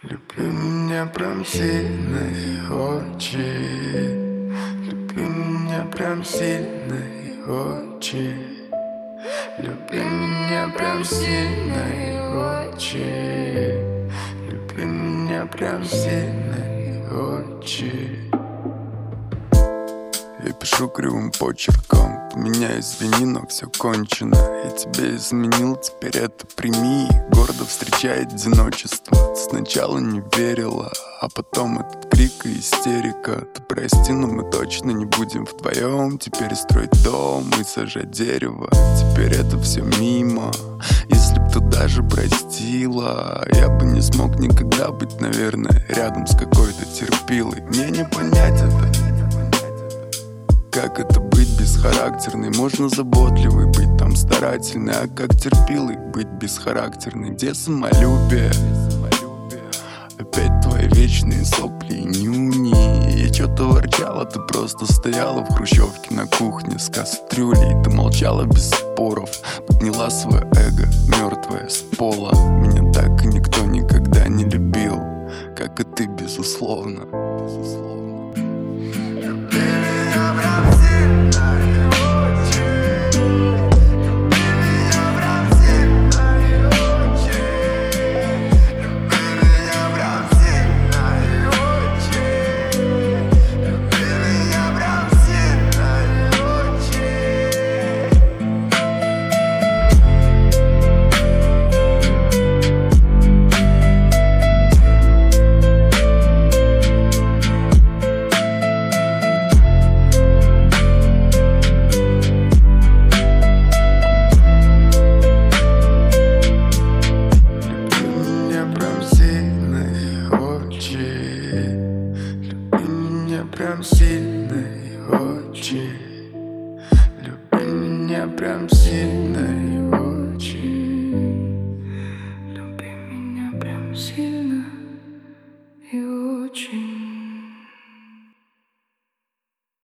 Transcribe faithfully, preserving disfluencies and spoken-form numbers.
Люби меня прям сильно и очень. Люби меня прям сильно и очень. Люби меня прям сильно и очень. Люби меня прям сильно и очень. Я пишу кривым почерком. Ты меня извини, но все кончено. Я тебя изменил, теперь это прими. Гордо встречай одиночество. Ты сначала не верила, а потом этот крик и истерика. Ты прости, но мы точно не будем вдвоем. Теперь строить дом и сажать дерево. Теперь это все мимо. Если б ты даже простила, я бы не смог никогда быть, наверное, рядом с какой-то терпилой. Мне не понять это. Как это быть бесхарактерной? Можно заботливый быть, там старательный. А как терпилый быть бесхарактерный? Где самолюбие? Опять твои вечные сопли и нюни. Я чё-то ворчала, ты просто стояла в хрущевке на кухне с кастрюлей. Ты молчала без споров, подняла свое эго, мертвое с пола. Меня так и никто никогда не любил, как и ты, безусловно. Безусловно. Прям сильно и очень. Люби меня прям сильно и очень. Люби меня прям сильно и очень.